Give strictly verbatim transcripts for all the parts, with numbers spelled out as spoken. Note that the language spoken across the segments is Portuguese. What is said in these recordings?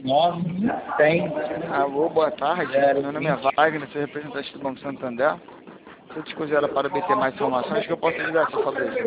nove, cem. Alô, boa tarde. Zero, Meu nome é vinte. Wagner, sou representante do Banco Santander. Se eu te considero para obter mais informações, que eu posso ajudar, seu Fabrício?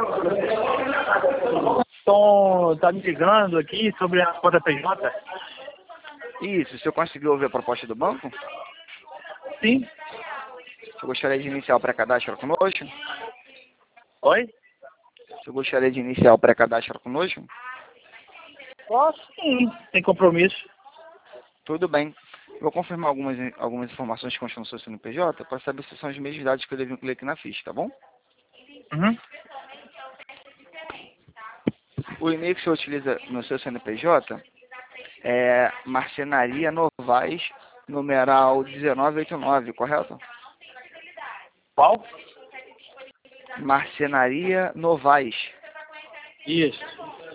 Então, tá me ligando aqui sobre a conta P J? Isso, o senhor conseguiu ouvir a proposta do banco? Sim. O senhor gostaria de iniciar o pré-cadastro conosco? Oi? O senhor gostaria de iniciar o pré-cadastro conosco? Posso sim, sem compromisso. Tudo bem. Eu vou confirmar algumas, algumas informações que constam no seu C N P J para saber se são os mesmos dados que eu devo incluir aqui na ficha, tá bom? Uhum. O e-mail que o senhor utiliza no seu C N P J é marcenaria novais, numeral dezenove oitenta e nove, correto? Qual? Marcenaria Novais. Isso.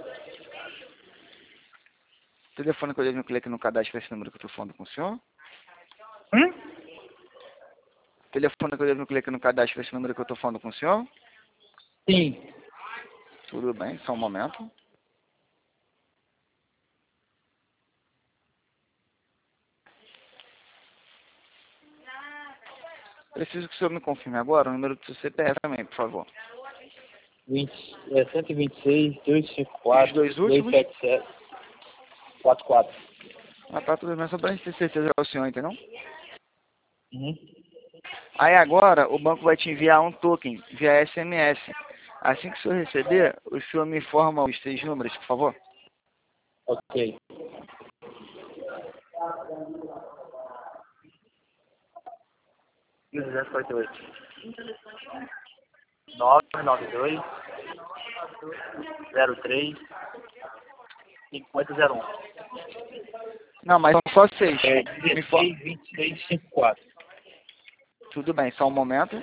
O telefone que eu devo incluir aqui no cadastro é esse número que eu estou falando com o senhor? Hum? O telefone que eu devo incluir aqui no cadastro é esse número que eu estou falando com o senhor? Sim. Tudo bem, só um momento. Preciso que o senhor me confirme agora o número do seu C P F também, por favor. vinte, é, cento e vinte e seis, duzentos e cinquenta e Os quatro, dois duzentos últimos? e setenta e sete, quarenta e quatro. Ah, tá, tudo bem, só para a gente ter certeza é o senhor, entendeu? Uhum. Aí agora o banco vai te enviar um token via S M S. Assim que o senhor receber, o senhor me informa os três números, por favor. Ok. duzentos e quarenta e oito. nove nove dois, zero três, cinquenta zero um. Não, mas são só seis. É Me informa. dezesseis, vinte e seis, cinquenta e quatro. Tudo bem, só um momento.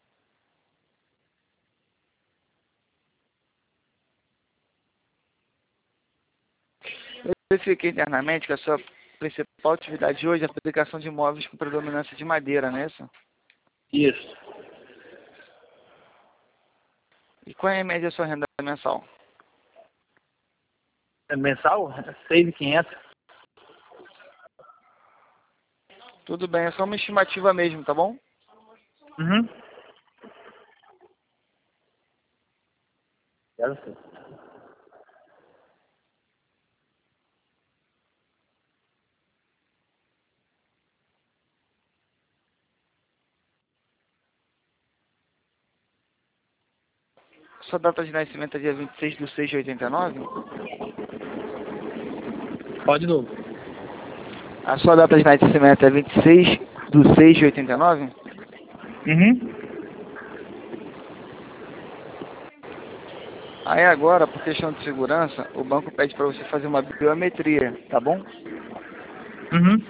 Eu verifiquei internamente que a sua principal atividade hoje é a fabricação de móveis com predominância de madeira, não é isso? Isso. E qual é a média da sua renda mensal? É mensal? seis mil e quinhentos. Tudo bem, é só uma estimativa mesmo, tá bom? Uhum. Quero sim. Sua data de nascimento é dia vinte e seis de seis de oitenta e nove? Pode de novo. A sua data de nascimento é vinte e seis de seis de oitenta e nove? Uhum. Aí agora, por questão de segurança, o banco pede para você fazer uma biometria, tá bom? Uhum.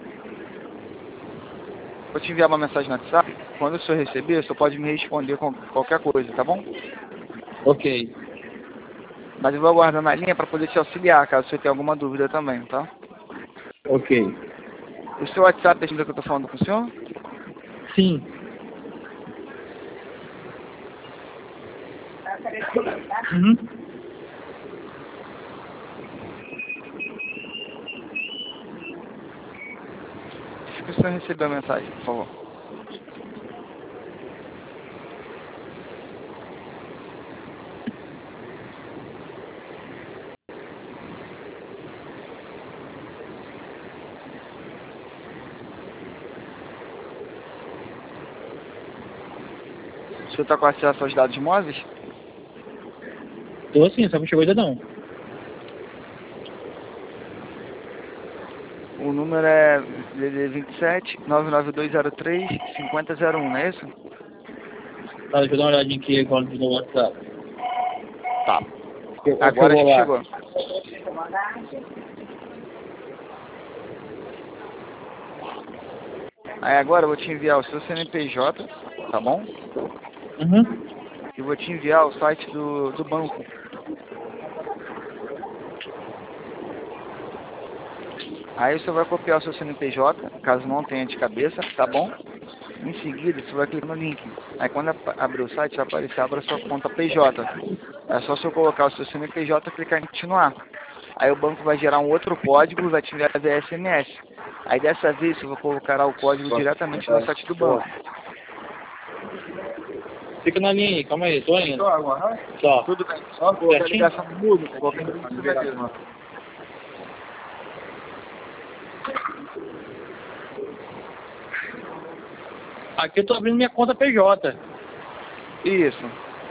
Vou te enviar uma mensagem no WhatsApp. Quando o senhor receber, o senhor pode me responder com qualquer coisa, tá bom? Ok. Mas eu vou aguardar na linha para poder te auxiliar, caso você tenha alguma dúvida também, tá? Ok. O seu WhatsApp é esse número que eu estou falando com o senhor? Sim. Uhum. Se o senhor receber a mensagem, por favor. O senhor está com acesso aos dados móveis? Tô sim, só não chegou ainda não. O número é D D vinte e sete, nove nove dois zero três, cinquenta zero um, não é isso? Tá, deixa eu dar uma olhadinha aqui agora no WhatsApp. Tá. Eu- Agora Chegou acho que lá. chegou. Aí agora eu vou te enviar o seu C N P J, tá bom? Uhum. E vou te enviar o site do, do banco. Aí você vai copiar o seu C N P J, caso não tenha de cabeça, tá bom? Em seguida, você vai clicar no link. Aí quando ap- abrir o site, vai aparecer, abra sua conta P J. É só você colocar o seu C N P J e clicar em continuar. Aí o banco vai gerar um outro código e vai te enviar via S M S. Aí dessa vez eu vou colocar o código diretamente no site do banco. Fica na linha aí, calma aí, tô indo. Só. Tudo bem. Só colocar a ligação no mudo, qualquer coisa você vai ver. Aqui eu tô abrindo minha conta P J. Isso.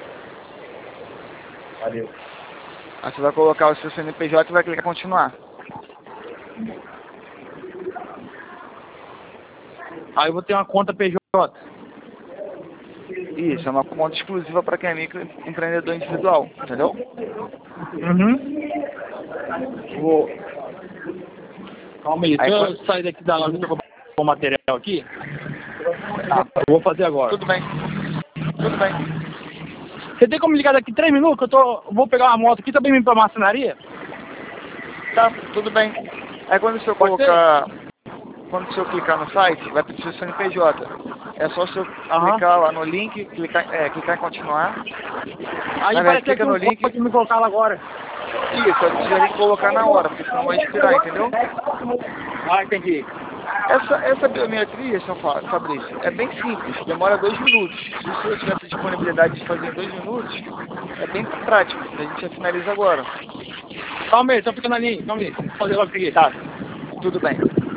Valeu. Aí você vai colocar o seu C N P J e vai clicar em continuar. Aí eu vou ter uma conta P J. Isso, é uma conta exclusiva para quem é microempreendedor individual, entendeu? Uhum. Vou. Calma aí, Aí, deixa quando... eu sair daqui da loja pra comprar o material aqui. Tá. Eu vou fazer agora. Tudo bem. Tudo bem. Você tem como ligar daqui três minutos que eu tô. Vou pegar uma moto aqui também indo pra marcenaria? Tá, tudo bem. Aí quando o senhor Pode colocar... Quando o senhor clicar no site, vai pedir o C N P J. É só o senhor Aham. clicar lá no link, clicar, é, clicar em continuar. Aí Aí, parece clica que no não link. pode me colocar lá agora. Isso, você tem que colocar na hora, porque senão vai expirar, entendeu? Ah, entendi. Essa, essa biometria, seu Fa- Fabrício, é bem simples, demora dois minutos. Se o senhor tivesse disponibilidade de fazer em dois minutos, é bem prático. A gente já finaliza agora. Calma aí, só fica na linha. Calma aí. Vou fazer logo aqui, tá? Tudo bem.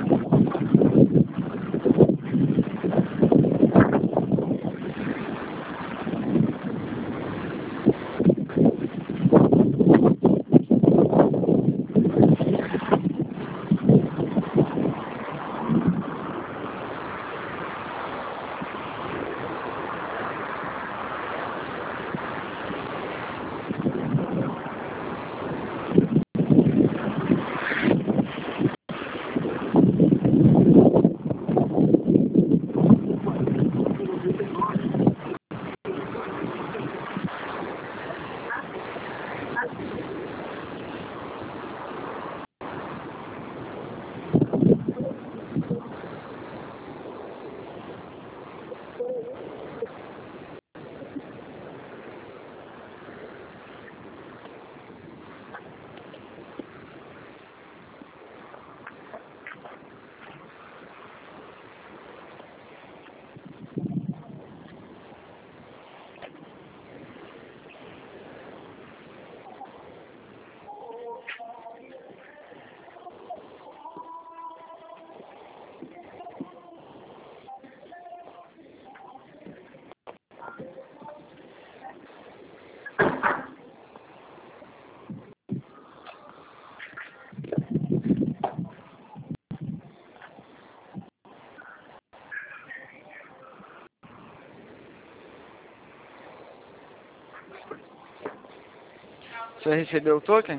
Você recebeu o token?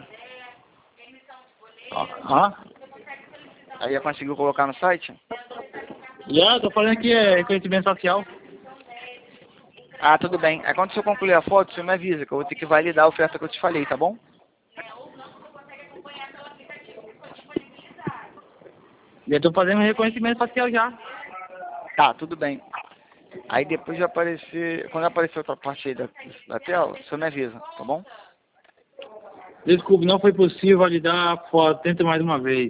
Hã? Aí já conseguiu colocar no site? Já, tô fazendo aqui é, reconhecimento facial. Ah, tudo bem. Aí quando você concluir a foto, você me avisa, que eu vou ter que validar a oferta que eu te falei, tá bom? Já tô fazendo reconhecimento facial já. Tá, tudo bem. Aí depois de aparecer, quando aparecer outra parte aí da, da tela, você me avisa, tá bom? Desculpe, não foi possível validar a foto. Tenta mais uma vez.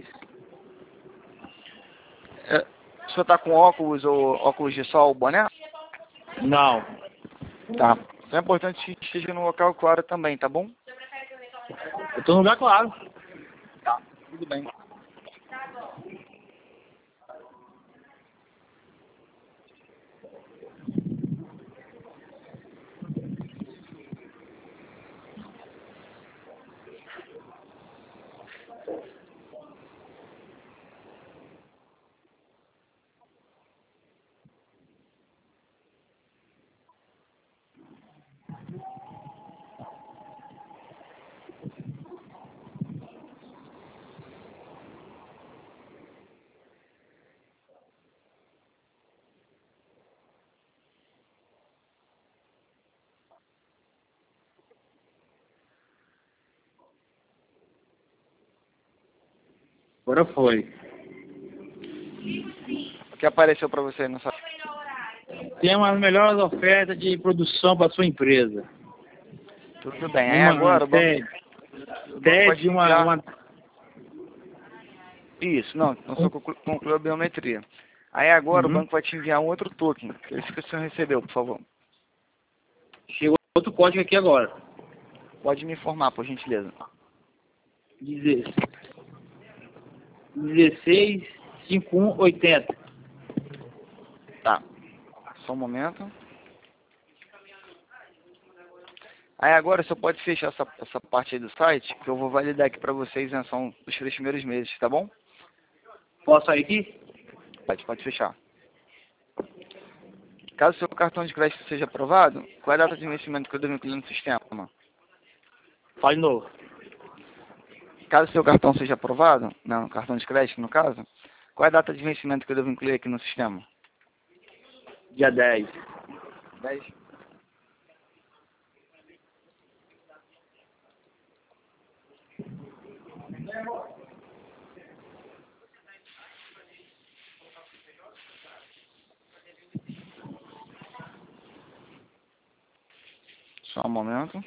É, o senhor tá com óculos ou óculos de sol, boné? Não. Tá. Então é importante que esteja no local claro também, tá bom? Eu tô no lugar claro. Tá, tudo bem. Agora foi. O que apareceu pra você no site? Tem as melhores ofertas de produção para sua empresa. Tudo bem. Aí Uma, agora o banco, TED, o banco vai TED te uma, enviar... uma, Isso, não, não só conclu- concluiu a biometria. Aí agora Uhum. o banco vai te enviar um outro token. Esse que o senhor recebeu, por favor. Chegou outro código aqui agora. Pode me informar, por gentileza. dezesseis, cinquenta e um, oitenta. Tá. Só um momento. Aí agora você pode fechar essa, essa parte aí do site, que eu vou validar aqui pra vocês a isenção dos três primeiros meses, tá bom? Posso sair aqui? Pode, pode fechar. Caso seu cartão de crédito seja aprovado, qual é a data de vencimento que eu devo incluir no sistema? Fala de novo. Caso seu cartão seja aprovado, não, cartão de crédito no caso, qual é a data de vencimento que eu devo incluir aqui no sistema? Dia dez. dez. Só um momento.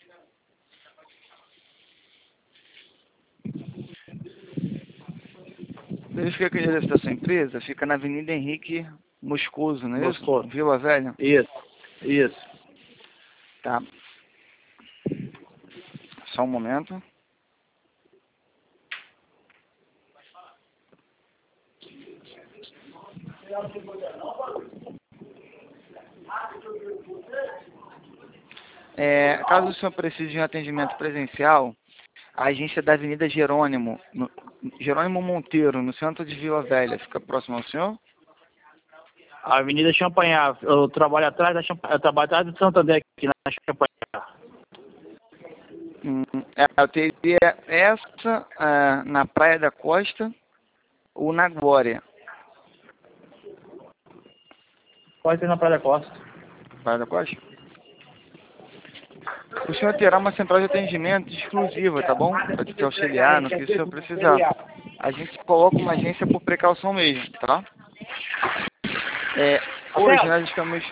Verifica que o endereço da sua empresa fica na Avenida Henrique Moscoso, não é Moscoso. isso? Vila Velha? Isso. Isso. Tá. Só um momento. É, caso o senhor precise de um atendimento presencial, a agência da Avenida Jerônimo, no, Jerônimo Monteiro, no centro de Vila Velha, fica próximo ao senhor? A Avenida Champanhar. Eu trabalho atrás da Champanhar. Eu trabalho atrás do Santander aqui na Champanhar. Hum, é, eu teria essa ah, na Praia da Costa ou na Glória. Pode ser na Praia da Costa. Praia da Costa? O senhor terá uma central de atendimento exclusiva, tá bom? Pode te auxiliar no que o senhor precisar. A gente coloca uma agência por precaução mesmo, tá? É, hoje nós estamos...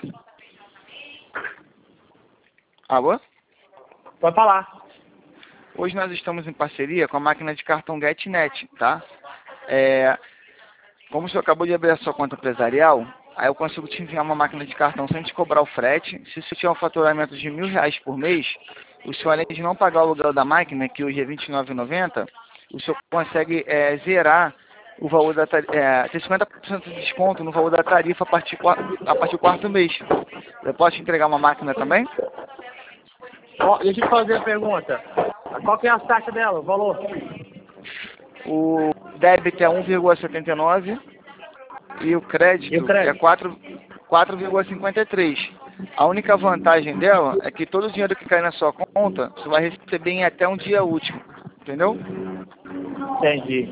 Alô? Pode falar. Hoje nós estamos em parceria com a máquina de cartão GetNet, tá? É, como o senhor acabou de abrir a sua conta empresarial, aí eu consigo te enviar uma máquina de cartão sem te cobrar o frete. Se você tiver um faturamento de mil reais por mês, o senhor, além de não pagar o aluguel da máquina, que hoje é vinte e nove reais e noventa centavos, o senhor consegue é, zerar o valor da tarifa, é, ter cinquenta por cento de desconto no valor da tarifa a partir, a partir do quarto mês. Eu posso te entregar uma máquina também? Ó, deixa eu te fazer a pergunta. Qual que é a taxa dela, o valor? O débito é um vírgula setenta e nove e o crédito, E o crédito? é quatro vírgula cinquenta e três. A única vantagem dela é que todo o dinheiro que cai na sua conta, você vai receber em até um dia útil. Entendeu? Entendi.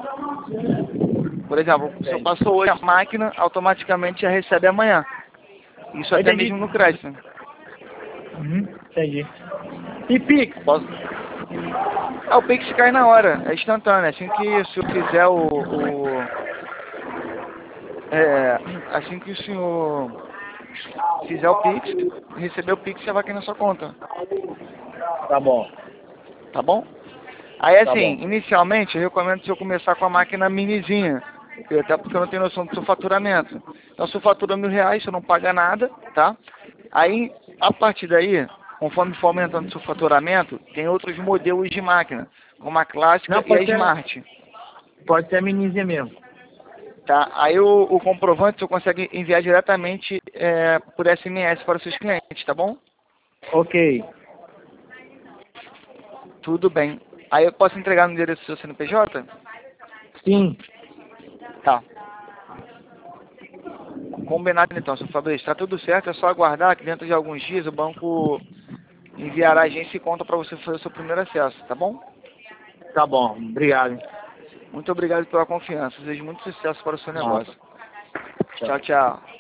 Por exemplo, se eu passou hoje a máquina, automaticamente já recebe amanhã. Isso até Entendi. mesmo no crédito. Uhum, entendi. E Pix? Posso... Ah, o Pix cai na hora, é instantâneo. Assim que o senhor fizer o... o... É, assim que o senhor fizer o Pix, receber o Pix, já vai cair na sua conta. Tá bom. Tá bom? Aí Tá assim, bom. inicialmente eu recomendo se eu começar com a máquina minizinha, até porque eu não tenho noção do seu faturamento. Então se eu fatura mil reais, você não paga nada, tá? Aí, a partir daí, conforme for aumentando o seu faturamento, tem outros modelos de máquina, como a clássica Não, e a pode ser- Smart. Pode ser a menininha mesmo. Tá? Aí o, o comprovante você consegue enviar diretamente é, por S M S para os seus clientes, tá bom? Ok. Tudo bem. Aí eu posso entregar no endereço do seu C N P J? Sim. Tá. Combinado então, seu Fabrício. Tá tudo certo, é só aguardar que dentro de alguns dias o banco enviará a agência e conta para você fazer o seu primeiro acesso, tá bom? Tá bom. Obrigado. Muito obrigado pela confiança. Desejo muito sucesso para o seu Nossa. negócio. Tchau, tchau.